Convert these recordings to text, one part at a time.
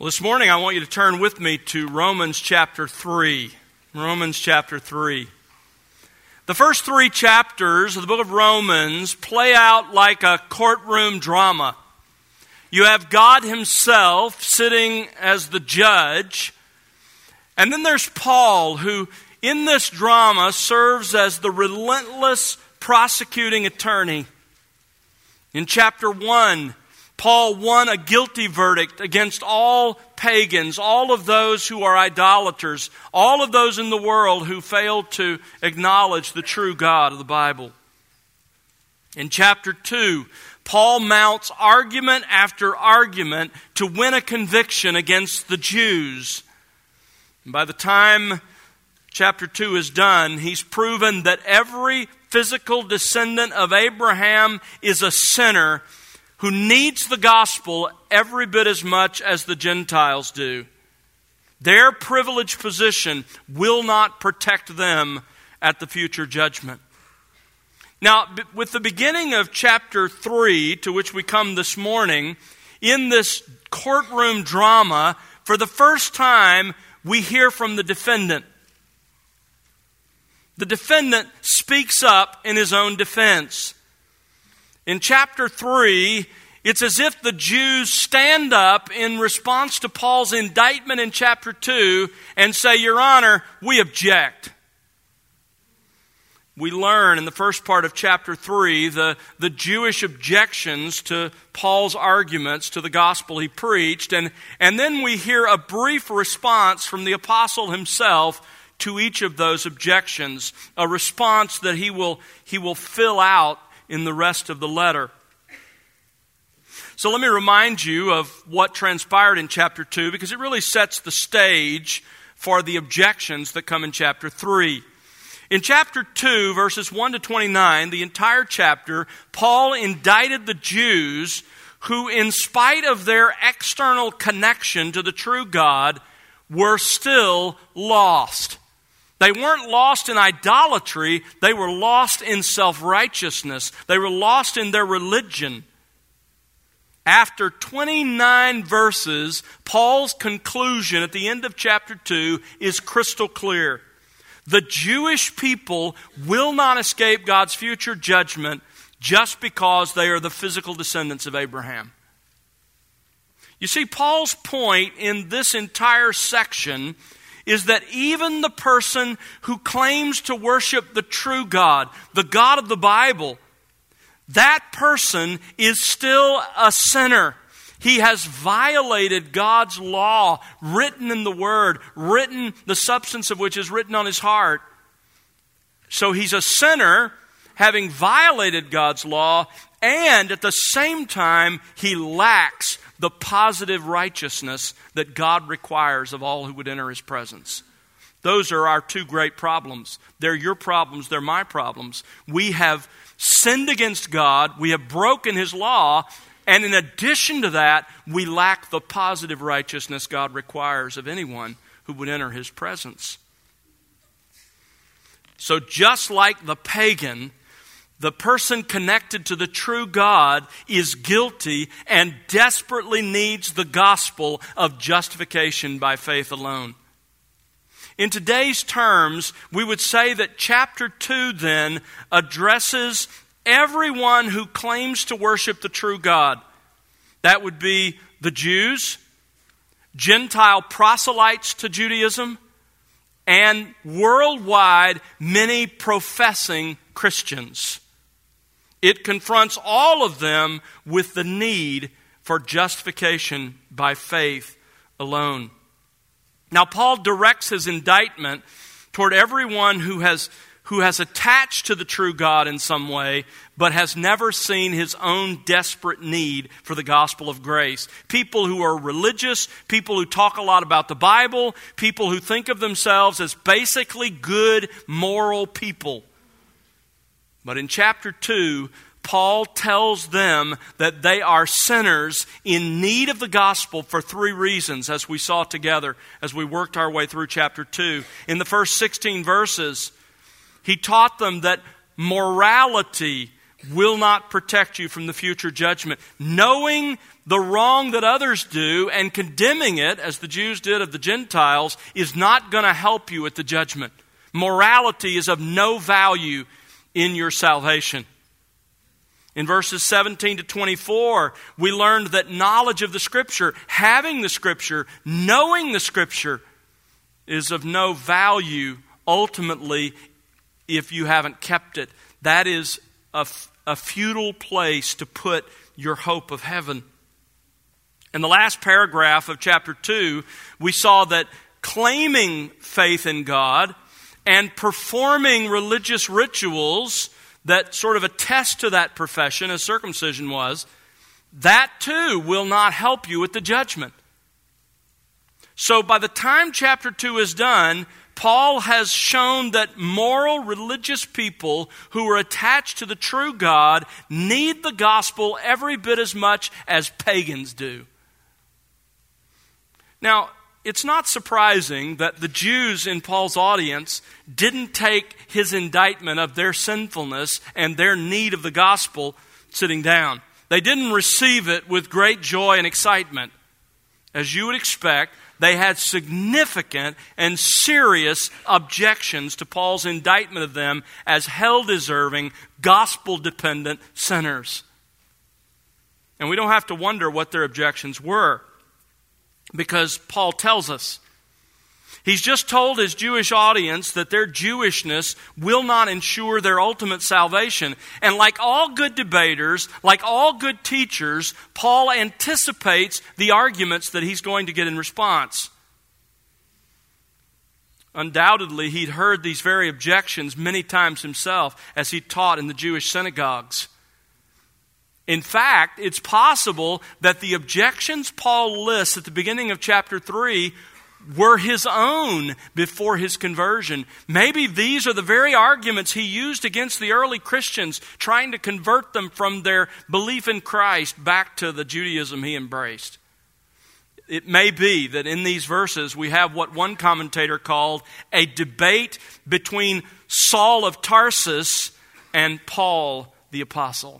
Well, this morning I want you to turn with me to Romans chapter 3. Romans chapter 3. The first 3 chapters of the book of Romans play out like a courtroom drama. You have God himself sitting as the judge, and then there's Paul, who in this drama serves as the relentless prosecuting attorney. In chapter 1, Paul won a guilty verdict against all pagans, all of those who are idolaters, all of those in the world who failed to acknowledge the true God of the Bible. In chapter 2, Paul mounts argument after argument to win a conviction against the Jews. And by the time chapter 2 is done, he's proven that every physical descendant of Abraham is a sinner who needs the gospel every bit as much as the Gentiles do. Their privileged position will not protect them at the future judgment. Now, with the beginning of chapter 3, to which we come this morning, in this courtroom drama, for the first time, we hear from the defendant. The defendant speaks up in his own defense. In chapter 3, it's as if the Jews stand up in response to Paul's indictment in chapter 2 and say, "Your Honor, we object." We learn in the first part of chapter 3 the Jewish objections to Paul's arguments to the gospel he preached, and then we hear a brief response from the apostle himself to each of those objections, a response that he will fill out in the rest of the letter. So let me remind you of what transpired in chapter 2, because it really sets the stage for the objections that come in chapter 3. In chapter 2, verses 1 to 29, the entire chapter, Paul indicted the Jews who, in spite of their external connection to the true God, were still lost. They weren't lost in idolatry, they were lost in self-righteousness. They were lost in their religion. After 29 verses, Paul's conclusion at the end of chapter 2 is crystal clear. The Jewish people will not escape God's future judgment just because they are the physical descendants of Abraham. You see, Paul's point in this entire section is that even the person who claims to worship the true God, the God of the Bible, that person is still a sinner. He has violated God's law, written in the Word, written, the substance of which is written on his heart. So he's a sinner, having violated God's law, and at the same time, he lacks the positive righteousness that God requires of all who would enter his presence. Those are our 2 great problems. They're your problems, they're my problems. We have sinned against God, we have broken his law, and in addition to that, we lack the positive righteousness God requires of anyone who would enter his presence. So just like the pagan, the person connected to the true God is guilty and desperately needs the gospel of justification by faith alone. In today's terms, we would say that chapter 2 then addresses everyone who claims to worship the true God. That would be the Jews, Gentile proselytes to Judaism, and worldwide many professing Christians. It confronts all of them with the need for justification by faith alone. Now, Paul directs his indictment toward everyone who has attached to the true God in some way, but has never seen his own desperate need for the gospel of grace. People who are religious, people who talk a lot about the Bible, people who think of themselves as basically good, moral people. But in chapter 2, Paul tells them that they are sinners in need of the gospel for 3 reasons, as we saw together as we worked our way through chapter 2. In the first 16 verses, he taught them that morality will not protect you from the future judgment. Knowing the wrong that others do and condemning it, as the Jews did of the Gentiles, is not going to help you at the judgment. Morality is of no value in your salvation. In verses 17 to 24, we learned that knowledge of the Scripture, having the Scripture, knowing the Scripture, is of no value ultimately if you haven't kept it. That is a futile place to put your hope of heaven. In the last paragraph of chapter 2, we saw that claiming faith in God and performing religious rituals that sort of attest to that profession, as circumcision was, that too will not help you at the judgment. So by the time chapter 2 is done, Paul has shown that moral religious people who are attached to the true God need the gospel every bit as much as pagans do. Now, it's not surprising that the Jews in Paul's audience didn't take his indictment of their sinfulness and their need of the gospel sitting down. They didn't receive it with great joy and excitement. As you would expect, they had significant and serious objections to Paul's indictment of them as hell-deserving, gospel-dependent sinners. And we don't have to wonder what their objections were, because Paul tells us. He's just told his Jewish audience that their Jewishness will not ensure their ultimate salvation. And like all good debaters, like all good teachers, Paul anticipates the arguments that he's going to get in response. Undoubtedly, he'd heard these very objections many times himself as he taught in the Jewish synagogues. In fact, it's possible that the objections Paul lists at the beginning of chapter 3 were his own before his conversion. Maybe these are the very arguments he used against the early Christians, trying to convert them from their belief in Christ back to the Judaism he embraced. It may be that in these verses we have what one commentator called a debate between Saul of Tarsus and Paul the Apostle.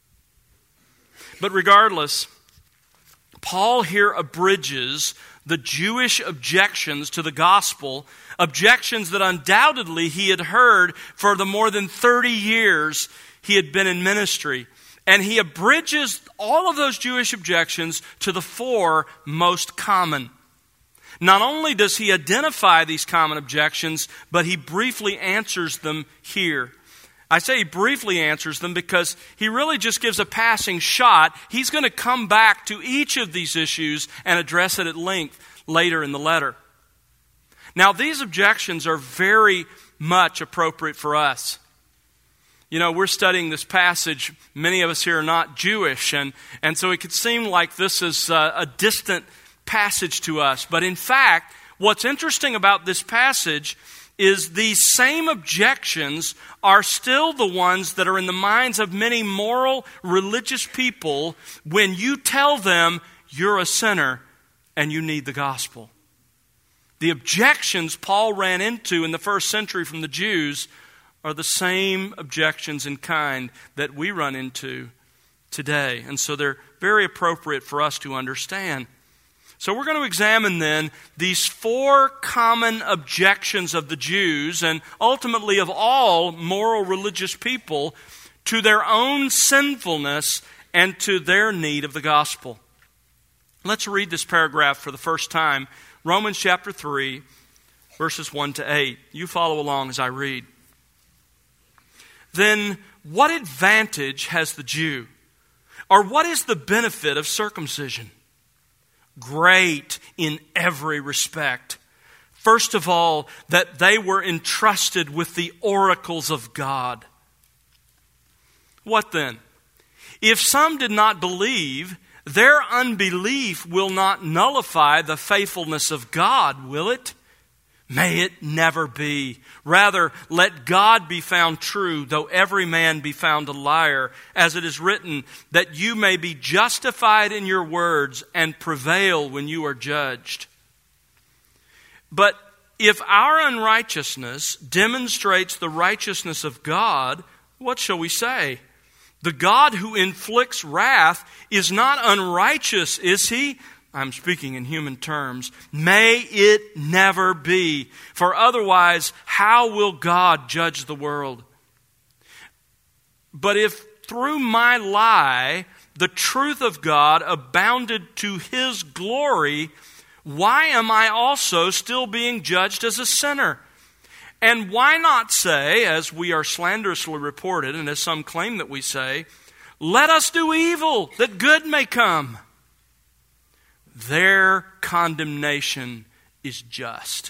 But regardless, Paul here abridges the Jewish objections to the gospel, objections that undoubtedly he had heard for the more than 30 years he had been in ministry. And he abridges all of those Jewish objections to the four most common. Not only does he identify these common objections, but he briefly answers them here. I say he briefly answers them because he really just gives a passing shot. He's going to come back to each of these issues and address it at length later in the letter. Now, these objections are very much appropriate for us. You know, we're studying this passage. Many of us here are not Jewish, and so it could seem like this is a distant passage to us. But in fact, what's interesting about this passage is these same objections are still the ones that are in the minds of many moral, religious people when you tell them you're a sinner and you need the gospel. The objections Paul ran into in the first century from the Jews are the same objections in kind that we run into today. And so they're very appropriate for us to understand. So we're going to examine then these four common objections of the Jews and ultimately of all moral religious people to their own sinfulness and to their need of the gospel. Let's read this paragraph for the first time. Romans chapter 3, verses 1 to 8. You follow along as I read. Then what advantage has the Jew? Or what is the benefit of circumcision? Great in every respect. First of all, that they were entrusted with the oracles of God. What then? If some did not believe, their unbelief will not nullify the faithfulness of God, will it? May it never be. Rather, let God be found true, though every man be found a liar, as it is written, that you may be justified in your words and prevail when you are judged. But if our unrighteousness demonstrates the righteousness of God, what shall we say? The God who inflicts wrath is not unrighteous, is he? I'm speaking in human terms. May it never be. For otherwise, how will God judge the world? But if through my lie, the truth of God abounded to his glory, why am I also still being judged as a sinner? And why not say, as we are slanderously reported, and as some claim that we say, let us do evil, that good may come? Their condemnation is just.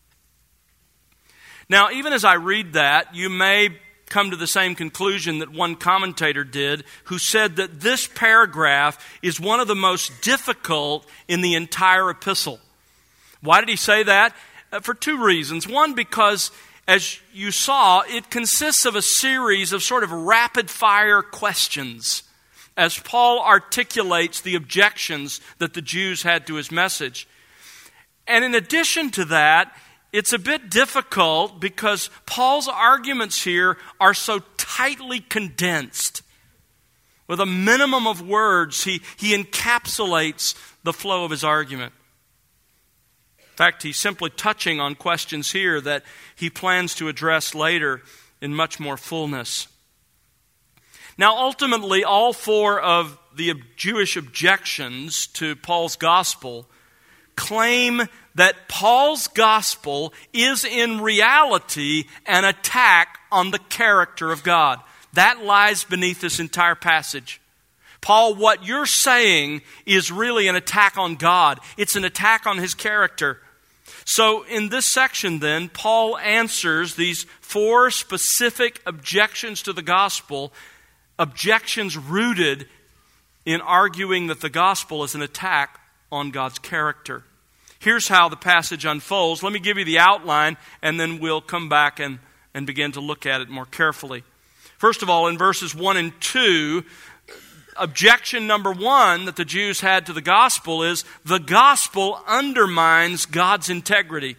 Now, even as I read that, you may come to the same conclusion that one commentator did, who said that this paragraph is one of the most difficult in the entire epistle. Why did he say that? For two reasons. One, because, as you saw, it consists of a series of sort of rapid-fire questions as Paul articulates the objections that the Jews had to his message. And in addition to that, it's a bit difficult because Paul's arguments here are so tightly condensed. With a minimum of words, he encapsulates the flow of his argument. In fact, he's simply touching on questions here that he plans to address later in much more fullness. Now, ultimately, all four of the Jewish objections to Paul's gospel claim that Paul's gospel is in reality an attack on the character of God. That lies beneath this entire passage. Paul, what you're saying is really an attack on God. It's an attack on his character. So in this section then, Paul answers these four specific objections to the gospel, objections rooted in arguing that the gospel is an attack on God's character. Here's how the passage unfolds. Let me give you the outline, and then we'll come back and begin to look at it more carefully. First of all, in verses 1 and 2, objection number one that the Jews had to the gospel is the gospel undermines God's integrity.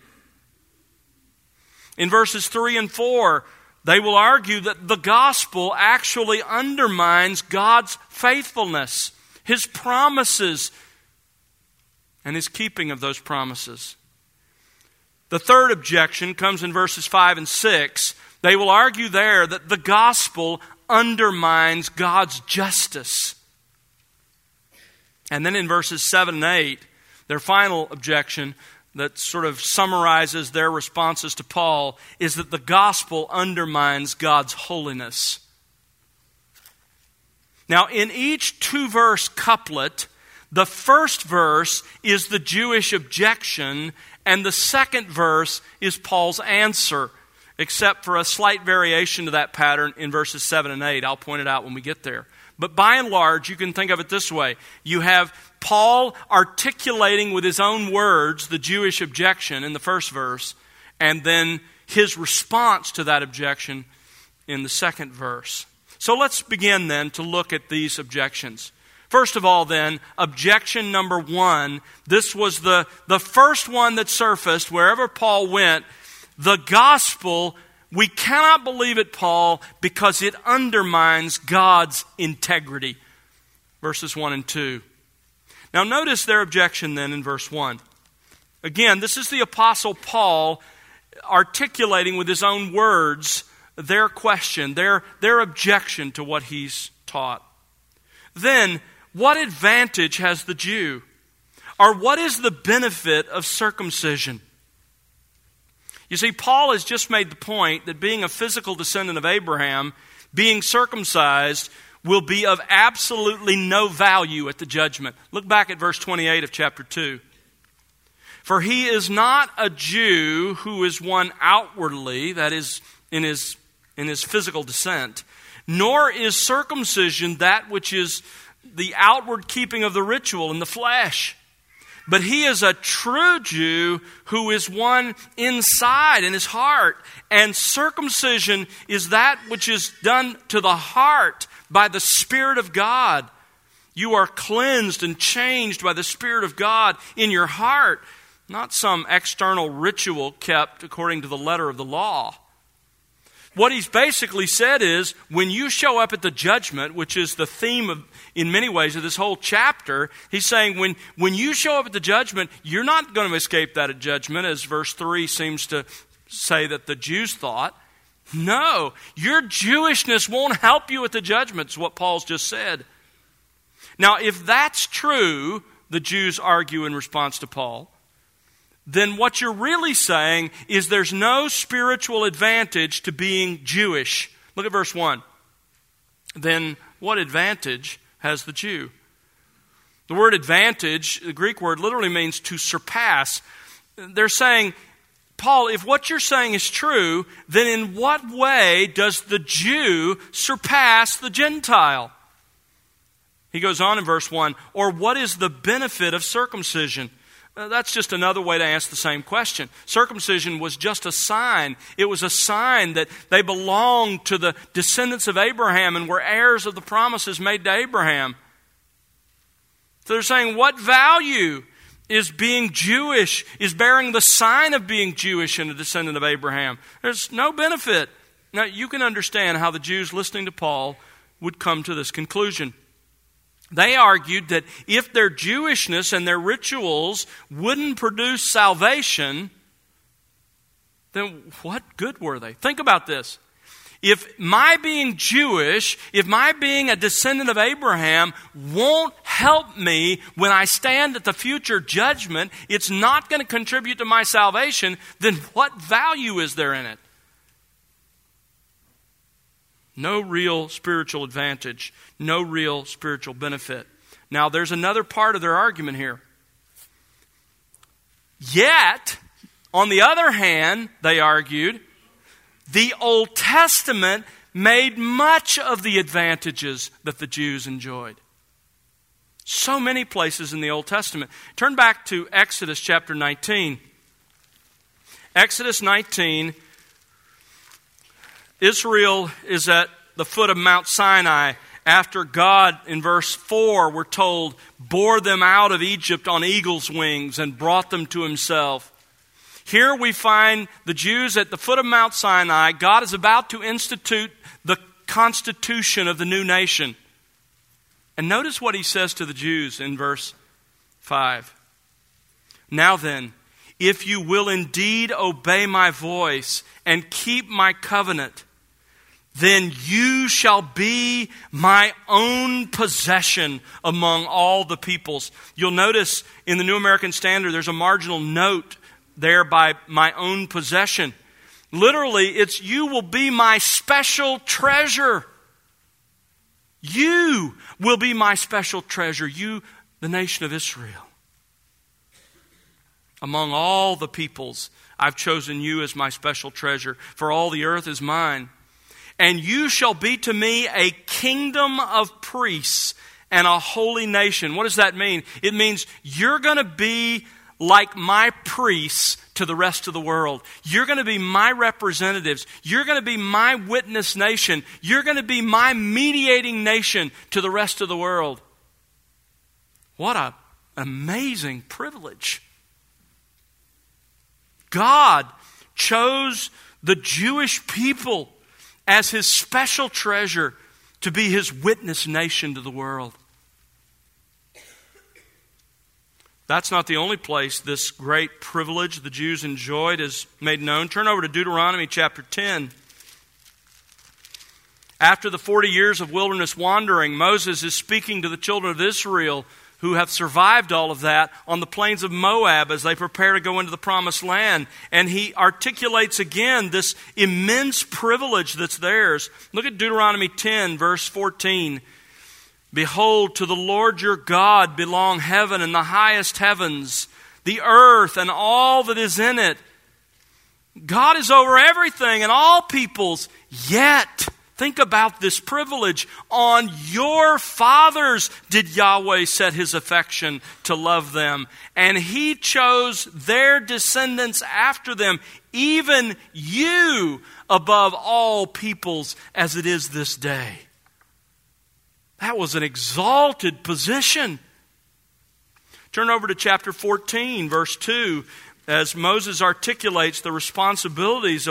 In verses 3 and 4, they will argue that the gospel actually undermines God's faithfulness, his promises, and his keeping of those promises. The third objection comes in verses 5 and 6. They will argue there that the gospel undermines God's justice. And then in verses 7 and 8, their final objection that sort of summarizes their responses to Paul is that the gospel undermines God's holiness. Now, in each two-verse couplet, the first verse is the Jewish objection, and the second verse is Paul's answer, except for a slight variation to that pattern in verses 7 and 8. I'll point it out when we get there. But by and large, you can think of it this way. You have Paul articulating with his own words the Jewish objection in the first verse, and then his response to that objection in the second verse. So let's begin then to look at these objections. First of all then, objection number one. This was the first one that surfaced wherever Paul went. The gospel, we cannot believe it, Paul, because it undermines God's integrity. Verses 1 and 2. Now notice their objection then in verse 1. Again, this is the Apostle Paul articulating with his own words their question, their objection to what he's taught. Then, what advantage has the Jew? Or what is the benefit of circumcision? You see, Paul has just made the point that being a physical descendant of Abraham, being circumcised, will be of absolutely no value at the judgment. Look back at verse 28 of chapter 2. For he is not a Jew who is one outwardly, that is, in his physical descent, nor is circumcision that which is the outward keeping of the ritual in the flesh. But he is a true Jew who is one inside in his heart. And circumcision is that which is done to the heart by the Spirit of God. You are cleansed and changed by the Spirit of God in your heart, not some external ritual kept according to the letter of the law. What he's basically said is, when you show up at the judgment, which is the theme of, in many ways, of this whole chapter, he's saying when you show up at the judgment, you're not going to escape that at judgment, as verse 3 seems to say that the Jews thought. No, your Jewishness won't help you at the judgment, is what Paul's just said. Now, if that's true, the Jews argue in response to Paul, then what you're really saying is there's no spiritual advantage to being Jewish. Look at verse 1. Then what advantage has the Jew? The word advantage, the Greek word, literally means to surpass. They're saying, Paul, if what you're saying is true, then in what way does the Jew surpass the Gentile? He goes on in verse 1, or what is the benefit of circumcision? That's just another way to ask the same question. Circumcision was just a sign. It was a sign that they belonged to the descendants of Abraham and were heirs of the promises made to Abraham. So they're saying, what value is being Jewish, is bearing the sign of being Jewish and a descendant of Abraham? There's no benefit. Now, you can understand how the Jews listening to Paul would come to this conclusion. They argued that if their Jewishness and their rituals wouldn't produce salvation, then what good were they? Think about this. If my being Jewish, if my being a descendant of Abraham won't help me when I stand at the future judgment, it's not going to contribute to my salvation, then what value is there in it? No real spiritual advantage. No real spiritual benefit. Now, there's another part of their argument here. Yet, on the other hand, they argued, the Old Testament made much of the advantages that the Jews enjoyed. So many places in the Old Testament. Turn back to Exodus chapter 19. Exodus 19, Israel is at the foot of Mount Sinai after God, in verse 4, we're told, bore them out of Egypt on eagle's wings and brought them to himself. Here we find the Jews at the foot of Mount Sinai. God is about to institute the constitution of the new nation. And notice what he says to the Jews in verse 5. Now then, if you will indeed obey my voice and keep my covenant, then you shall be my own possession among all the peoples. You'll notice in the New American Standard there's a marginal note there by my own possession. Literally, it's you will be my special treasure. You will be my special treasure. You, the nation of Israel. Among all the peoples, I've chosen you as my special treasure, for all the earth is mine. And you shall be to me a kingdom of priests and a holy nation. What does that mean? It means you're going to be like my priests to the rest of the world. You're going to be my representatives. You're going to be my witness nation. You're going to be my mediating nation to the rest of the world. What an amazing privilege. God chose the Jewish people as his special treasure to be his witness nation to the world. That's not the only place this great privilege the Jews enjoyed is made known. Turn over to Deuteronomy chapter 10. After the 40 years of wilderness wandering, Moses is speaking to the children of Israel who have survived all of that on the plains of Moab as they prepare to go into the promised land. And he articulates again this immense privilege that's theirs. Look at Deuteronomy 10, verse 14. Behold, to the Lord your God belong heaven and the highest heavens, the earth and all that is in it. God is over everything and all peoples, yet think about this privilege. On your fathers did Yahweh set his affection to love them, and he chose their descendants after them, even you above all peoples as it is this day. That was an exalted position. Turn over to chapter 14, verse 2, as Moses articulates the responsibilities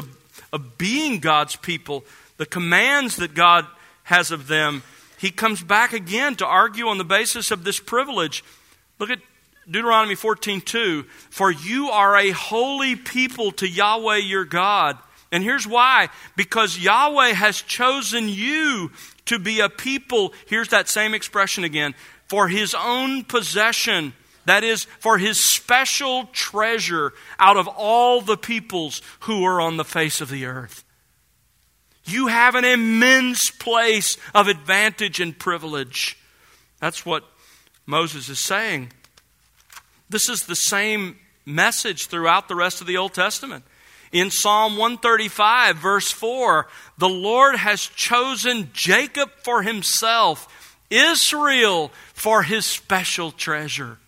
of being God's people, the commands that God has of them, he comes back again to argue on the basis of this privilege. Look at Deuteronomy 14:2. For you are a holy people to Yahweh your God. And here's why. Because Yahweh has chosen you to be a people, here's that same expression again, for His own possession. That is, for His special treasure out of all the peoples who are on the face of the earth. You have an immense place of advantage and privilege. That's what Moses is saying. This is the same message throughout the rest of the Old Testament. In Psalm 135, verse 4, the Lord has chosen Jacob for Himself, Israel for His special treasure.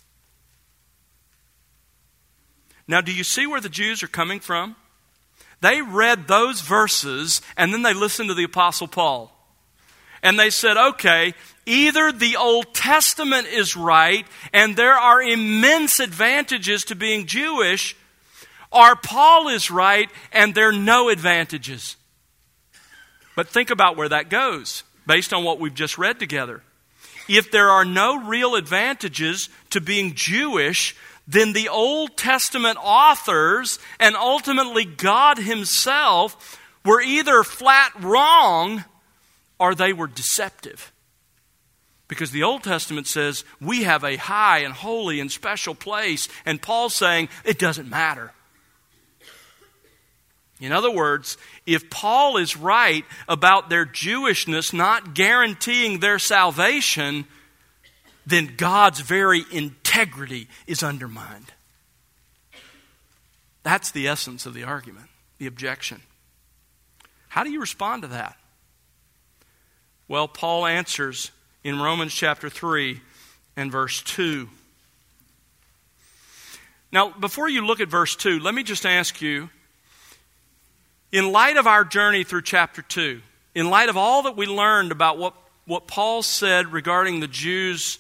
Now, do you see where the Jews are coming from? They read those verses and then they listened to the Apostle Paul. And they said, okay, either the Old Testament is right and there are immense advantages to being Jewish, or Paul is right and there are no advantages. But think about where that goes based on what we've just read together. If there are no real advantages to being Jewish, then the Old Testament authors and ultimately God Himself were either flat wrong or they were deceptive. Because the Old Testament says we have a high and holy and special place, and Paul's saying it doesn't matter. In other words, if Paul is right about their Jewishness not guaranteeing their salvation, then God's very integrity is undermined. That's the essence of the argument, the objection. How do you respond to that? Well, Paul answers in Romans chapter 3 and verse 2. Now, before you look at verse 2, let me just ask you, in light of our journey through chapter 2, in light of all that we learned about what Paul said regarding the Jews'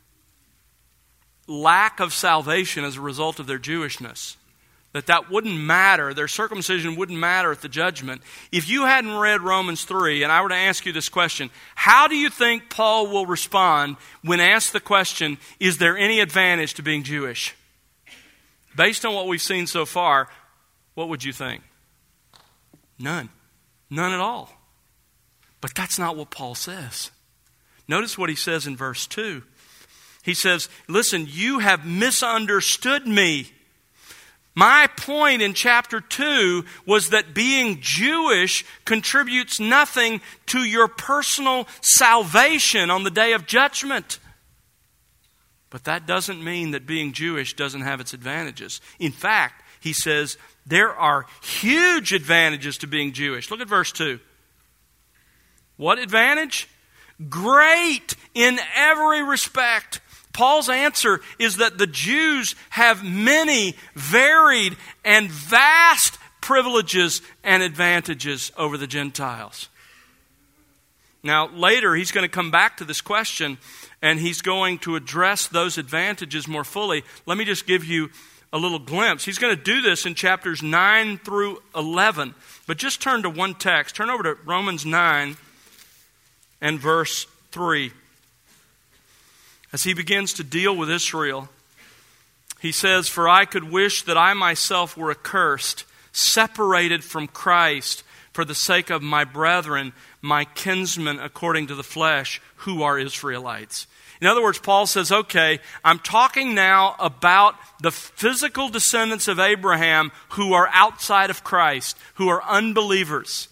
lack of salvation as a result of their Jewishness, that wouldn't matter, their circumcision wouldn't matter at the judgment. If you hadn't read Romans 3 and I were to ask you this question, how do you think Paul will respond when asked the question, is there any advantage to being Jewish? Based on what we've seen so far, what would you think? None. None at all. But that's not what Paul says. Notice what he says in verse 2. He says, listen, you have misunderstood me. My point in chapter 2 was that being Jewish contributes nothing to your personal salvation on the day of judgment. But that doesn't mean that being Jewish doesn't have its advantages. In fact, he says, there are huge advantages to being Jewish. Look at verse 2. What advantage? Great in every respect. Paul's answer is that the Jews have many varied and vast privileges and advantages over the Gentiles. Now, later he's going to come back to this question and he's going to address those advantages more fully. Let me just give you a little glimpse. He's going to do this in chapters 9 through 11. But just turn to one text. Turn over to Romans 9 and verse 3. As he begins to deal with Israel, he says, for I could wish that I myself were accursed, separated from Christ, for the sake of my brethren, my kinsmen according to the flesh, who are Israelites. In other words, Paul says, okay, I'm talking now about the physical descendants of Abraham who are outside of Christ, who are unbelievers.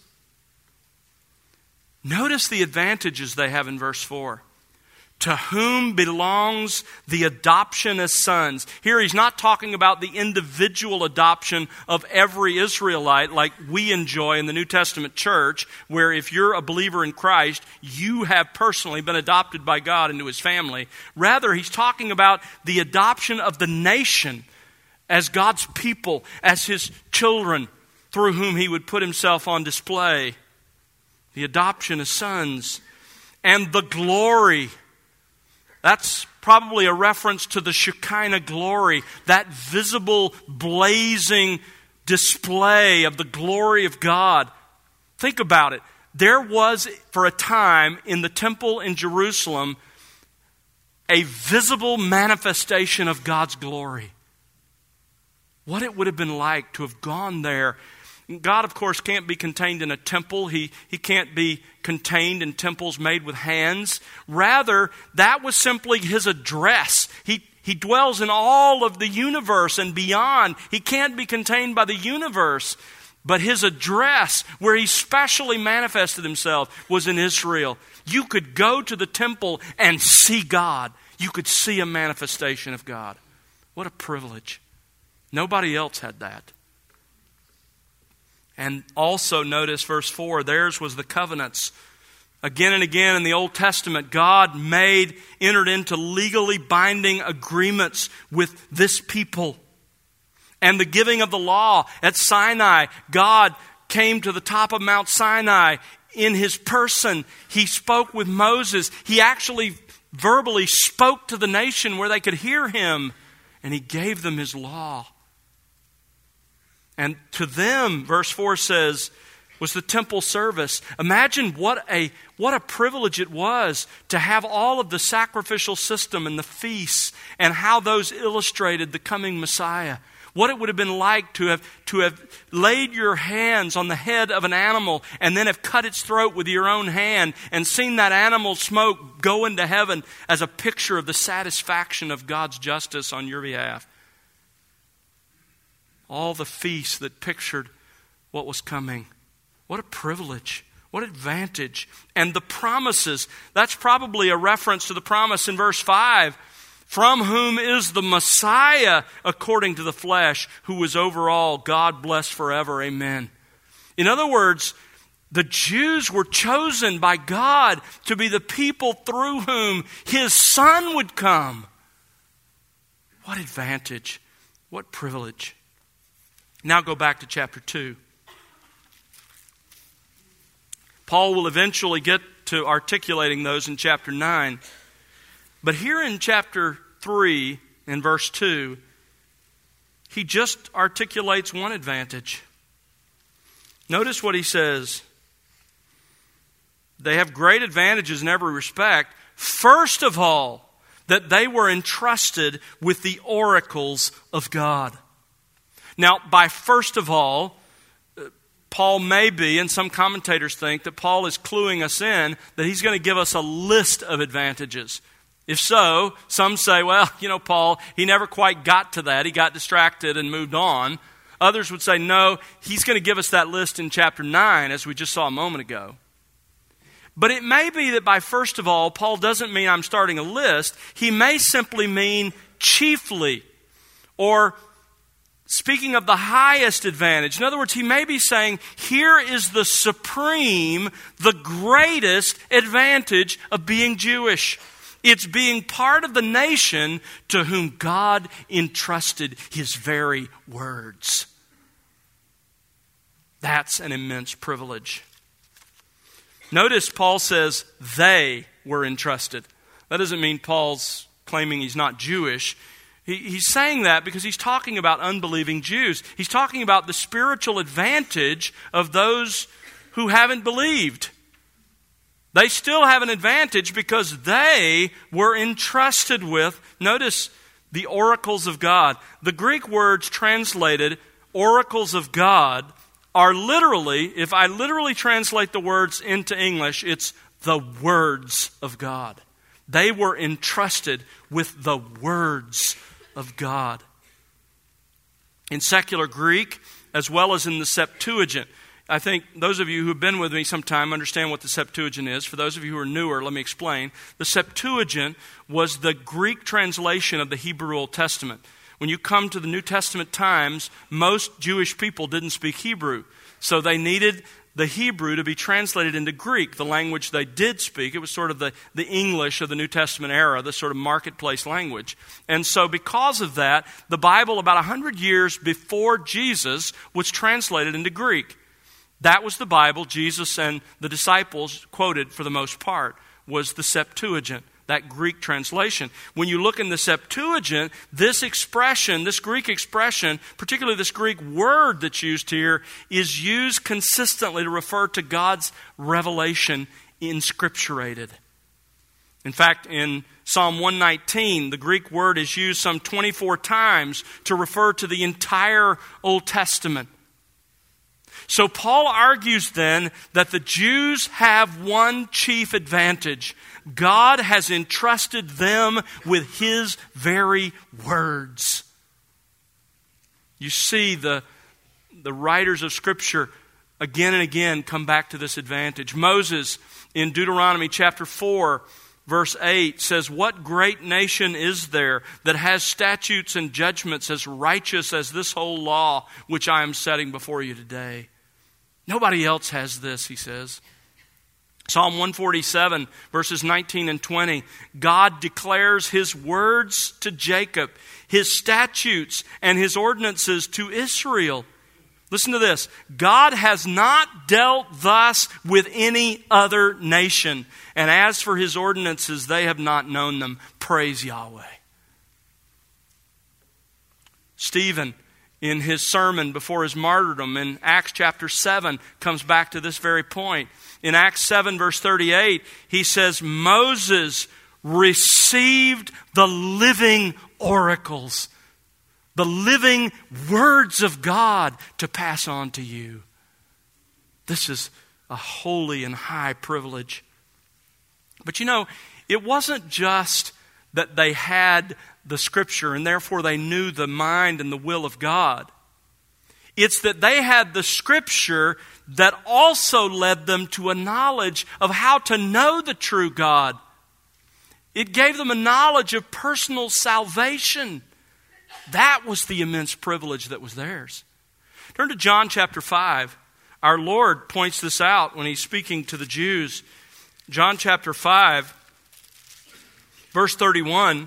Notice the advantages they have in verse 4. To whom belongs the adoption as sons. Here he's not talking about the individual adoption of every Israelite like we enjoy in the New Testament church, where if you're a believer in Christ, you have personally been adopted by God into His family. Rather, he's talking about the adoption of the nation as God's people, as His children, through whom He would put Himself on display. The adoption as sons. And the glory. That's probably a reference to the Shekinah glory, that visible, blazing display of the glory of God. Think about it. There was, for a time, in the temple in Jerusalem, a visible manifestation of God's glory. What it would have been like to have gone there. God, of course, can't be contained in a temple. He can't be contained in temples made with hands. Rather, that was simply His address. He dwells in all of the universe and beyond. He can't be contained by the universe. But His address, where He specially manifested Himself, was in Israel. You could go to the temple and see God. You could see a manifestation of God. What a privilege. Nobody else had that. And also notice verse 4, theirs was the covenants. Again and again in the Old Testament, God entered into legally binding agreements with this people. And the giving of the law at Sinai, God came to the top of Mount Sinai in His person. He spoke with Moses. He actually verbally spoke to the nation where they could hear Him. And He gave them His law. And to them, verse 4 says, was the temple service. Imagine what a privilege it was to have all of the sacrificial system and the feasts and how those illustrated the coming Messiah. What it would have been like to have laid your hands on the head of an animal and then have cut its throat with your own hand and seen that animal's smoke go into heaven as a picture of the satisfaction of God's justice on your behalf. All the feasts that pictured what was coming. What a privilege. What advantage. And the promises. That's probably a reference to the promise in verse 5. From whom is the Messiah according to the flesh, who is over all, God blessed forever. Amen. In other words, the Jews were chosen by God to be the people through whom His Son would come. What advantage. What privilege. Now go back to chapter 2. Paul will eventually get to articulating those in chapter 9. But here in chapter 3, in verse 2, he just articulates one advantage. Notice what he says. They have great advantages in every respect. First of all, that they were entrusted with the oracles of God. Now, by first of all, Paul may be, and some commentators think that Paul is cluing us in that he's going to give us a list of advantages. If so, some say, well, Paul, he never quite got to that. He got distracted and moved on. Others would say, no, he's going to give us that list in chapter 9, as we just saw a moment ago. But it may be that by first of all, Paul doesn't mean I'm starting a list. He may simply mean chiefly, or speaking of the highest advantage. In other words, he may be saying, here is the supreme, the greatest advantage of being Jewish. It's being part of the nation to whom God entrusted His very words. That's an immense privilege. Notice Paul says they were entrusted. That doesn't mean Paul's claiming he's not Jewish. He's saying that because he's talking about unbelieving Jews. He's talking about the spiritual advantage of those who haven't believed. They still have an advantage because they were entrusted with, notice, the oracles of God. The Greek words translated oracles of God are literally, if I literally translate the words into English, it's the words of God. They were entrusted with the words of God. In secular Greek, as well as in the Septuagint, I think those of you who have been with me some time understand what the Septuagint is. For those of you who are newer, let me explain. The Septuagint was the Greek translation of the Hebrew Old Testament. When you come to the New Testament times, most Jewish people didn't speak Hebrew. So they needed the Hebrew to be translated into Greek, the language they did speak. It was sort of the English of the New Testament era, the sort of marketplace language. And so because of that, the Bible about 100 years before Jesus was translated into Greek. That was the Bible Jesus and the disciples quoted for the most part, was the Septuagint. that Greek translation. When you look in the Septuagint, this expression, this Greek expression, particularly this Greek word that's used here, is used consistently to refer to God's revelation inscripturated. In fact, in Psalm 119, the Greek word is used some 24 times to refer to the entire Old Testament. So Paul argues then that the Jews have one chief advantage. God has entrusted them with His very words. You see, the writers of Scripture again and again come back to this advantage. Moses, in Deuteronomy chapter 4, verse 8 says, "What great nation is there that has statutes and judgments as righteous as this whole law which I am setting before you today?" Nobody else has this, he says. Psalm 147, verses 19 and 20. God declares His words to Jacob, His statutes and His ordinances to Israel. Listen to this. God has not dealt thus with any other nation. And as for His ordinances, they have not known them. Praise Yahweh. Stephen, in his sermon before his martyrdom in Acts chapter 7, comes back to this very point. In Acts 7 verse 38, he says, Moses received the living oracles, the living words of God to pass on to you. This is a holy and high privilege. But you know, it wasn't just that they had the Scripture and therefore they knew the mind and the will of God. It's that they had the Scripture that also led them to a knowledge of how to know the true God. It gave them a knowledge of personal salvation. That was the immense privilege that was theirs. Turn to John chapter 5. Our Lord points this out when He's speaking to the Jews. John chapter 5, verse 31.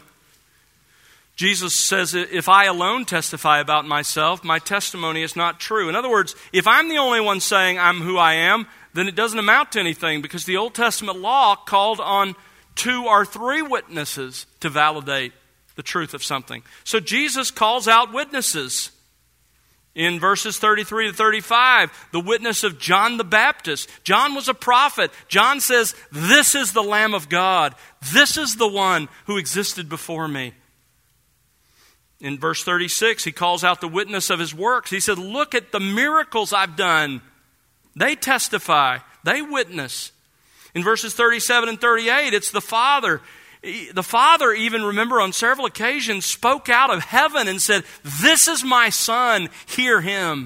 Jesus says, "If I alone testify about myself, my testimony is not true." In other words, if I'm the only one saying I'm who I am, then it doesn't amount to anything, because the Old Testament law called on 2 or 3 witnesses to validate the truth of something. So Jesus calls out witnesses. In verses 33 to 35, the witness of John the Baptist. John was a prophet. John says, "This is the Lamb of God. This is the one who existed before me." In verse 36, he calls out the witness of His works. He said, "Look at the miracles I've done." They testify. They witness. In verses 37 and 38, it's the Father. The Father even, remember, on several occasions spoke out of heaven and said, "This is my Son, hear Him."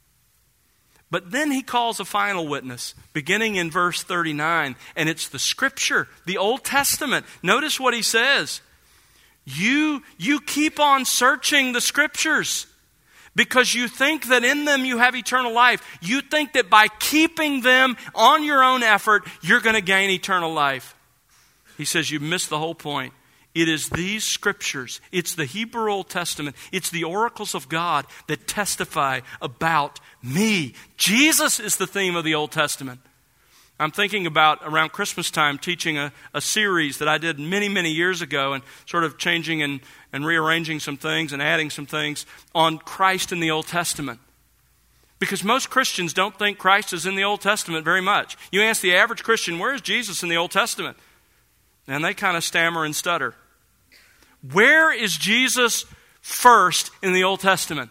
But then He calls a final witness, beginning in verse 39, and it's the Scripture, the Old Testament. Notice what He says. You keep on searching the Scriptures because you think that in them you have eternal life. You think that by keeping them on your own effort, you're going to gain eternal life. He says you've missed the whole point. It is these Scriptures, it's the Hebrew Old Testament, it's the oracles of God that testify about me. Jesus is the theme of the Old Testament. I'm thinking about, around Christmas time, teaching a series that I did many, many years ago, and sort of changing and rearranging some things and adding some things on Christ in the Old Testament. Because most Christians don't think Christ is in the Old Testament very much. You ask the average Christian, where is Jesus in the Old Testament? And they kind of stammer and stutter. Where is Jesus first in the Old Testament?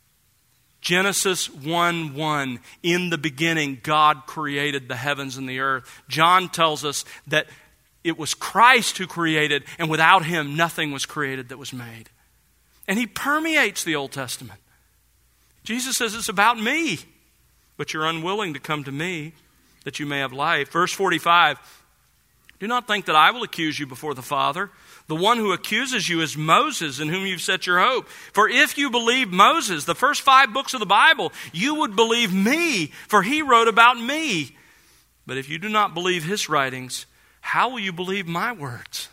Genesis 1:1, in the beginning, God created the heavens and the earth. John tells us that it was Christ who created, and without Him, nothing was created that was made. And He permeates the Old Testament. Jesus says, it's about me, but you're unwilling to come to me that you may have life. Verse 45, "Do not think that I will accuse you before the Father. The one who accuses you is Moses, in whom you've set your hope. For if you believe Moses, the first 5 books of the Bible, you would believe me, for he wrote about me. But if you do not believe his writings, how will you believe my words?"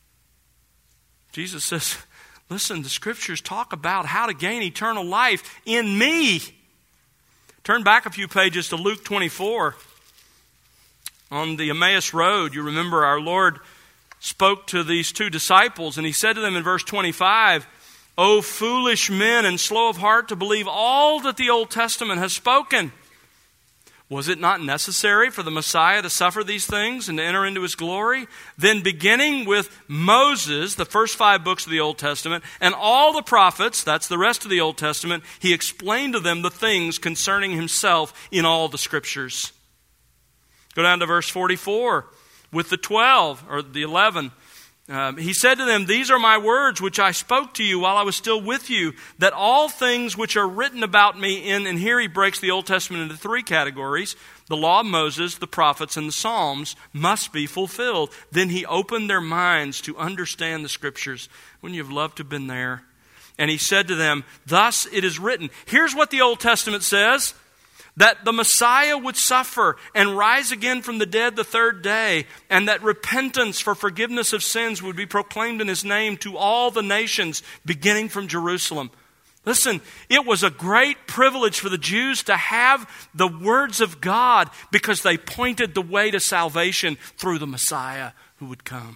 Jesus says, listen, the Scriptures talk about how to gain eternal life in me. Turn back a few pages to Luke 24. On the Emmaus Road, you remember our Lord spoke to these two disciples, and he said to them in verse 25, "O foolish men and slow of heart to believe all that the Old Testament has spoken. Was it not necessary for the Messiah to suffer these things and to enter into his glory?" Then beginning with Moses, the first 5 books of the Old Testament, and all the prophets, that's the rest of the Old Testament, he explained to them the things concerning himself in all the Scriptures. Go down to verse 44 with the 12, or the 11. He said to them, "These are my words which I spoke to you while I was still with you, that all things which are written about me in," and here he breaks the Old Testament into 3 categories, the law of Moses, the prophets, and the Psalms, must be fulfilled. Then he opened their minds to understand the Scriptures. Wouldn't you have loved to have been there? And he said to them, "Thus it is written." Here's what the Old Testament says: that the Messiah would suffer and rise again from the dead the 3rd day, and that repentance for forgiveness of sins would be proclaimed in his name to all the nations, beginning from Jerusalem. Listen, it was a great privilege for the Jews to have the words of God because they pointed the way to salvation through the Messiah who would come.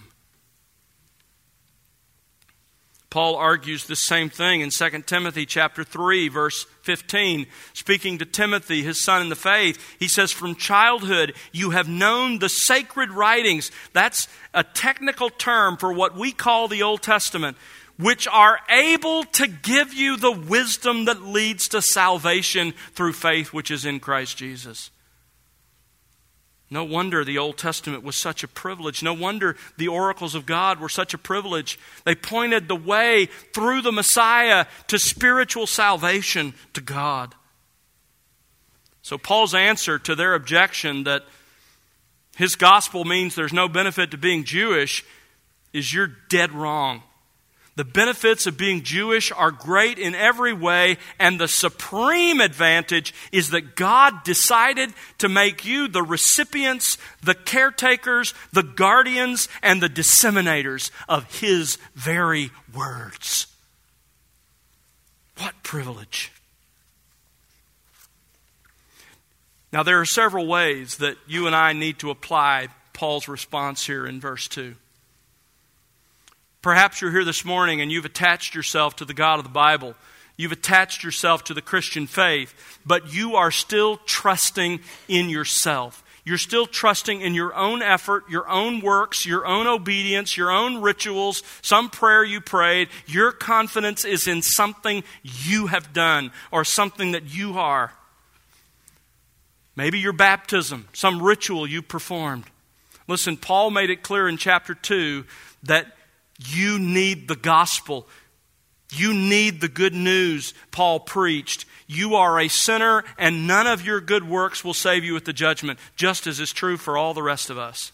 Paul argues the same thing in 2 Timothy chapter 3, verse 15. Speaking to Timothy, his son in the faith, he says, "From childhood you have known the sacred writings." That's a technical term for what we call the Old Testament, "which are able to give you the wisdom that leads to salvation through faith which is in Christ Jesus." No wonder the Old Testament was such a privilege. No wonder the oracles of God were such a privilege. They pointed the way through the Messiah to spiritual salvation to God. So Paul's answer to their objection that his gospel means there's no benefit to being Jewish is, you're dead wrong. The benefits of being Jewish are great in every way, and the supreme advantage is that God decided to make you the recipients, the caretakers, the guardians, and the disseminators of His very words. What privilege. Now, there are several ways that you and I need to apply Paul's response here in verse 2. Perhaps you're here this morning and you've attached yourself to the God of the Bible. You've attached yourself to the Christian faith, but you are still trusting in yourself. You're still trusting in your own effort, your own works, your own obedience, your own rituals, some prayer you prayed. Your confidence is in something you have done or something that you are. Maybe your baptism, some ritual you performed. Listen, Paul made it clear in chapter 2 that you need the gospel. You need the good news Paul preached. You are a sinner, and none of your good works will save you at the judgment, just as is true for all the rest of us.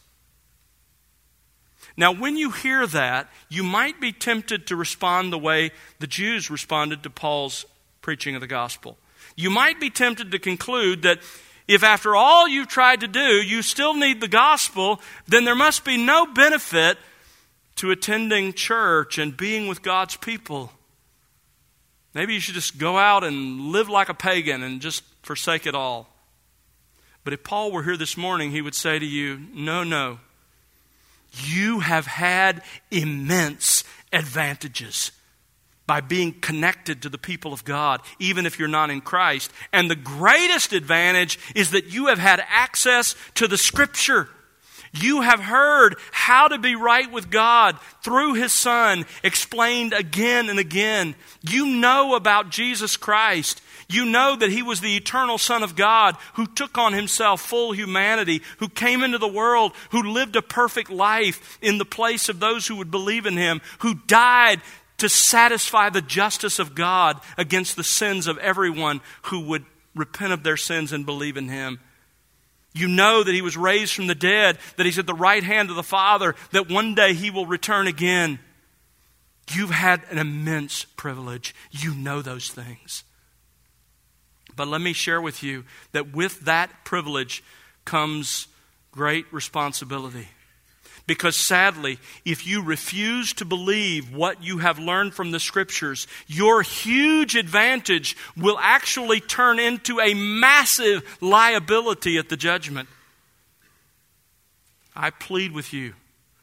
Now, when you hear that, you might be tempted to respond the way the Jews responded to Paul's preaching of the gospel. You might be tempted to conclude that if after all you've tried to do, you still need the gospel, then there must be no benefit to attending church and being with God's people. Maybe you should just go out and live like a pagan and just forsake it all. But if Paul were here this morning, he would say to you, no. You have had immense advantages by being connected to the people of God, even if you're not in Christ. And the greatest advantage is that you have had access to the Scripture. You have heard how to be right with God through His Son, explained again and again. You know about Jesus Christ. You know that He was the eternal Son of God who took on Himself full humanity, who came into the world, who lived a perfect life in the place of those who would believe in Him, who died to satisfy the justice of God against the sins of everyone who would repent of their sins and believe in Him. You know that He was raised from the dead, that He's at the right hand of the Father, that one day He will return again. You've had an immense privilege. You know those things. But let me share with you that with that privilege comes great responsibility. Because sadly, if you refuse to believe what you have learned from the Scriptures, your huge advantage will actually turn into a massive liability at the judgment. I plead with you,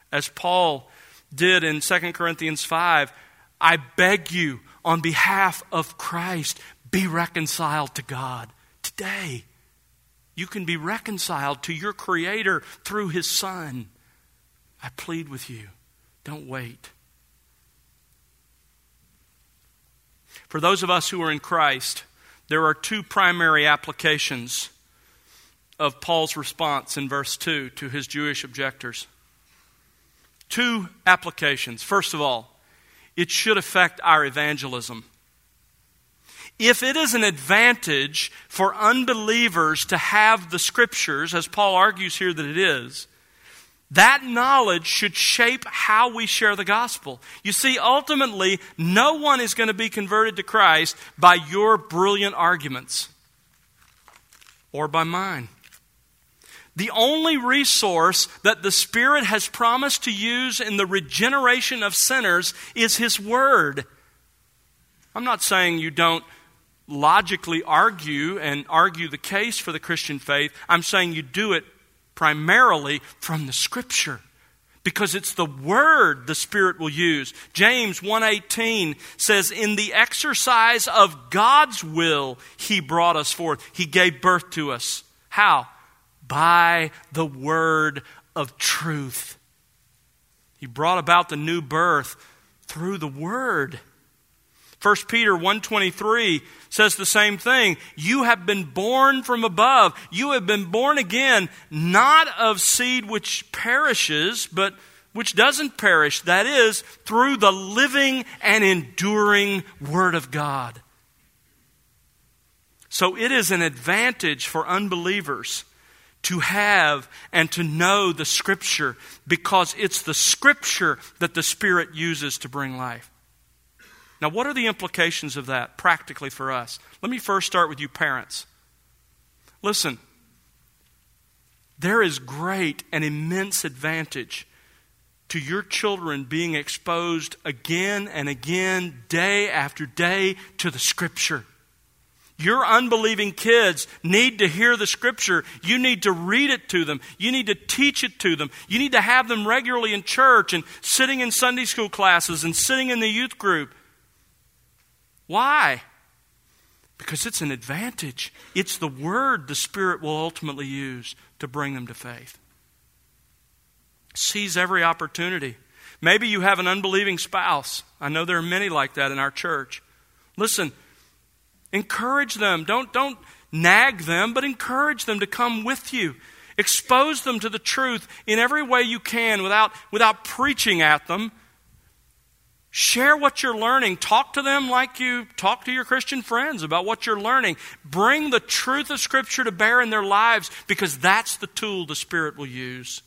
As Paul did in 2 Corinthians 5, I beg you on behalf of Christ, be reconciled to God. Today, you can be reconciled to your Creator through His Son. I plead with you, don't wait. For those of us who are in Christ, there are two primary applications of Paul's response in verse 2 to his Jewish objectors. Two applications. First of all, it should affect our evangelism. If it is an advantage for unbelievers to have the Scriptures, as Paul argues here that it is, that knowledge should shape how we share the gospel. You see, ultimately, no one is going to be converted to Christ by your brilliant arguments or by mine. The only resource that the Spirit has promised to use in the regeneration of sinners is His Word. I'm not saying you don't logically argue the case for the Christian faith. I'm saying you do it primarily from the Scripture, because it's the Word the Spirit will use. James 1:18 says, in the exercise of God's will, He brought us forth. He gave birth to us. How? By the word of truth. He brought about the new birth through the Word. 1 Peter 1:23 says the same thing. You have been born from above. You have been born again, not of seed which perishes, but which doesn't perish. That is, through the living and enduring Word of God. So it is an advantage for unbelievers to have and to know the Scripture, because it's the Scripture that the Spirit uses to bring life. Now, what are the implications of that practically for us? Let me first start with you parents. Listen, there is great and immense advantage to your children being exposed again and again, day after day, to the Scripture. Your unbelieving kids need to hear the Scripture. You need to read it to them. You need to teach it to them. You need to have them regularly in church and sitting in Sunday school classes and sitting in the youth group. Why? Because it's an advantage. It's the Word the Spirit will ultimately use to bring them to faith. Seize every opportunity. Maybe you have an unbelieving spouse. I know there are many like that in our church. Listen, encourage them. Don't nag them, but encourage them to come with you. Expose them to the truth in every way you can without preaching at them. Share what you're learning. Talk to them like you talk to your Christian friends about what you're learning. Bring the truth of Scripture to bear in their lives, because that's the tool the Spirit will use.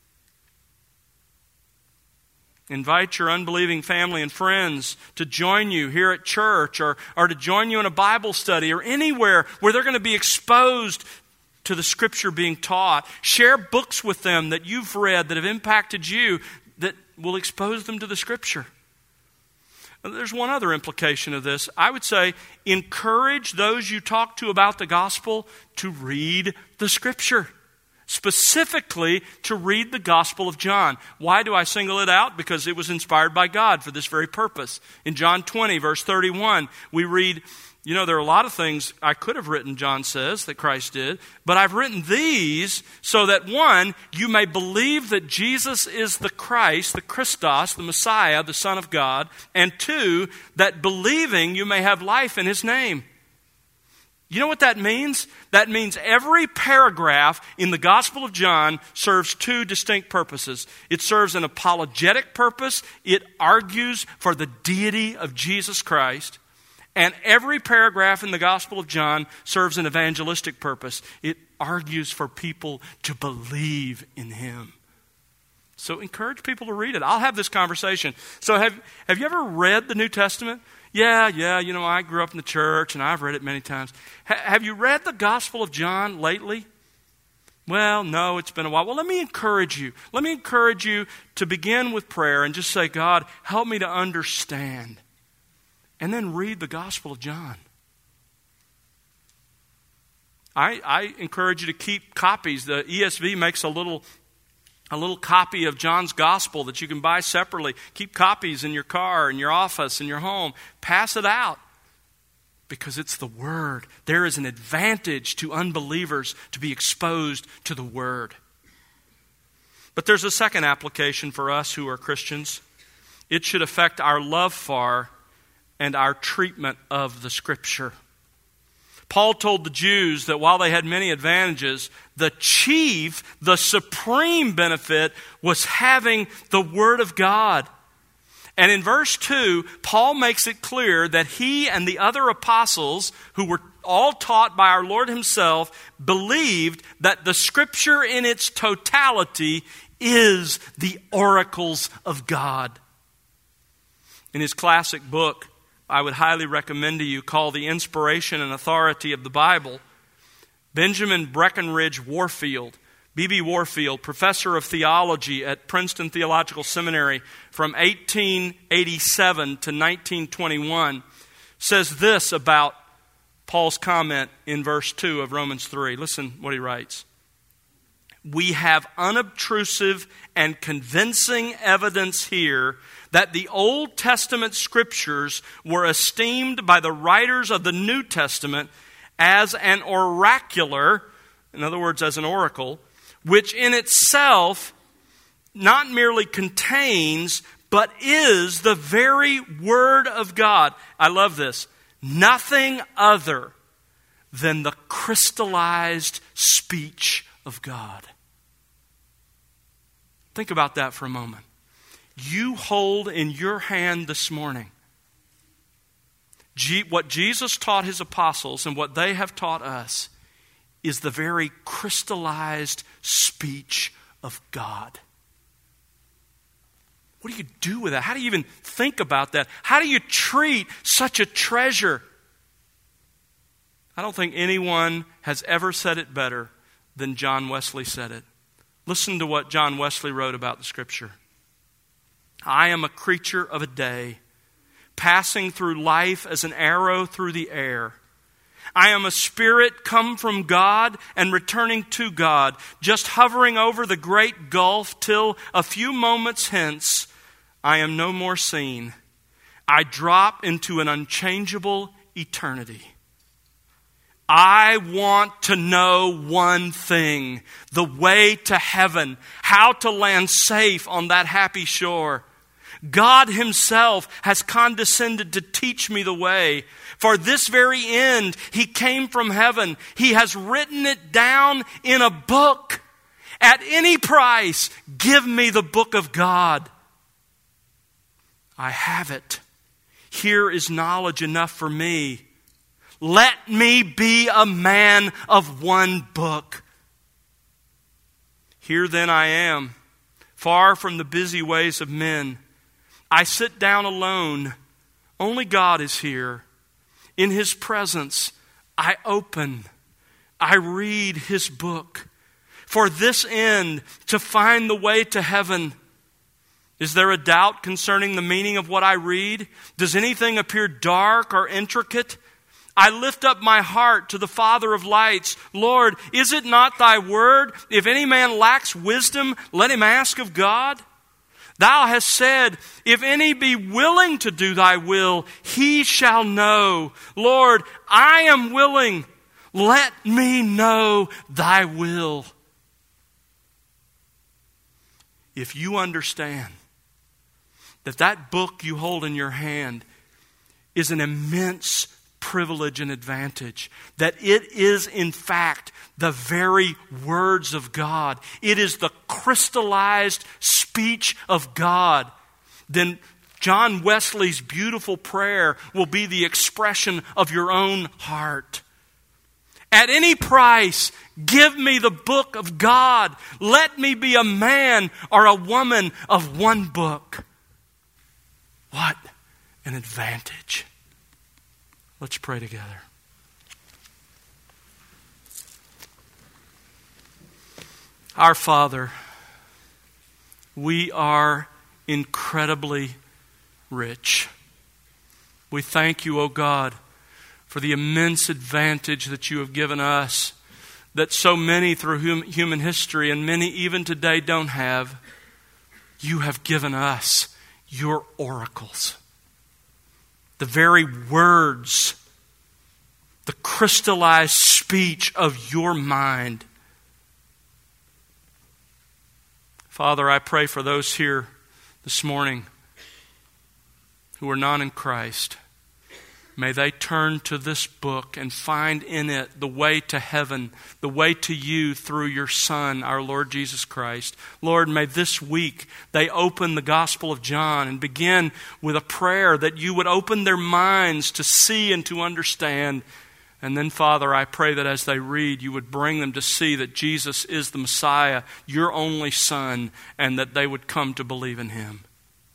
Invite your unbelieving family and friends to join you here at church, or to join you in a Bible study, or anywhere where they're going to be exposed to the Scripture being taught. Share books with them that you've read that have impacted you, that will expose them to the Scripture. There's one other implication of this. I would say encourage those you talk to about the gospel to read the Scripture. Specifically, to read the Gospel of John. Why do I single it out? Because it was inspired by God for this very purpose. In John 20, verse 31, we read, there are a lot of things I could have written, John says, that Christ did, but I've written these so that, one, you may believe that Jesus is the Christ, the Christos, the Messiah, the Son of God, and two, that believing you may have life in His name. You know what that means? That means every paragraph in the Gospel of John serves two distinct purposes. It serves an apologetic purpose. It argues for the deity of Jesus Christ. And every paragraph in the Gospel of John serves an evangelistic purpose. It argues for people to believe in Him. So encourage people to read it. I'll have this conversation. So have you ever read the New Testament? Yeah, I grew up in the church and I've read it many times. Have you read the Gospel of John lately? Well, no, it's been a while. Well, let me encourage you. Let me encourage you to begin with prayer and just say, God, help me to understand. And then read the Gospel of John. I encourage you to keep copies. The ESV makes a little a little copy of John's Gospel that you can buy separately. Keep copies in your car, in your office, in your home. Pass it out because it's the Word. There is an advantage to unbelievers to be exposed to the Word. But there's a second application for us who are Christians. It should affect our love for and our treatment of the Scripture. Paul told the Jews that while they had many advantages, the chief, the supreme benefit was having the Word of God. And in verse 2, Paul makes it clear that he and the other apostles, who were all taught by our Lord Himself, believed that the Scripture in its totality is the oracles of God. In his classic book, I would highly recommend to you, called The Inspiration and Authority of the Bible, Benjamin Breckinridge Warfield, B.B. Warfield, professor of theology at Princeton Theological Seminary from 1887 to 1921, says this about Paul's comment in verse 2 of Romans 3. Listen what he writes. We have unobtrusive and convincing evidence here that the Old Testament Scriptures were esteemed by the writers of the New Testament as an oracular, in other words, as an oracle, which in itself not merely contains, but is the very Word of God. I love this. Nothing other than the crystallized speech of God. Think about that for a moment. You hold in your hand this morning what Jesus taught His apostles and what they have taught us is the very crystallized speech of God. What do you do with that? How do you even think about that? How do you treat such a treasure? I don't think anyone has ever said it better than John Wesley said it. Listen to what John Wesley wrote about the Scripture. I am a creature of a day, passing through life as an arrow through the air. I am a spirit come from God and returning to God, just hovering over the great gulf till a few moments hence I am no more seen. I drop into an unchangeable eternity. I want to know one thing, the way to heaven, how to land safe on that happy shore. God Himself has condescended to teach me the way. For this very end, He came from heaven. He has written it down in a book. At any price, give me the book of God. I have it. Here is knowledge enough for me. Let me be a man of one book. Here then I am, far from the busy ways of men. I sit down alone. Only God is here. In His presence, I open. I read His book. For this end, to find the way to heaven. Is there a doubt concerning the meaning of what I read? Does anything appear dark or intricate? I lift up my heart to the Father of lights. Lord, is it not Thy word? If any man lacks wisdom, let him ask of God. Thou hast said, if any be willing to do Thy will, he shall know. Lord, I am willing. Let me know Thy will. If you understand that book you hold in your hand is an immense privilege and advantage, that it is in fact the very words of God, it is the crystallized speech of God, then John Wesley's beautiful prayer will be the expression of your own heart. At any price, give me the book of God. Let me be a man or a woman of one book. What an advantage. Let's pray together. Our Father, we are incredibly rich. We thank You, O God, for the immense advantage that You have given us that so many through human history and many even today don't have. You have given us your oracles. The very words, the crystallized speech of your mind. Father, I pray for those here this morning who are not in Christ. May they turn to this book and find in it the way to heaven, the way to you through your Son, our Lord Jesus Christ. Lord, may this week they open the Gospel of John and begin with a prayer that you would open their minds to see and to understand. And then, Father, I pray that as they read, you would bring them to see that Jesus is the Messiah, your only Son, and that they would come to believe in him.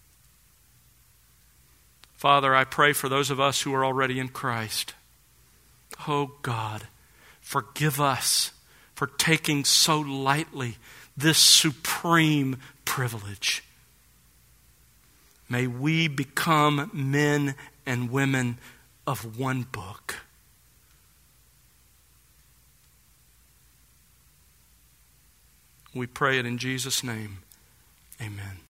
Father, I pray for those of us who are already in Christ. Oh God, forgive us for taking so lightly this supreme privilege. May we become men and women of one book. We pray it in Jesus' name. Amen.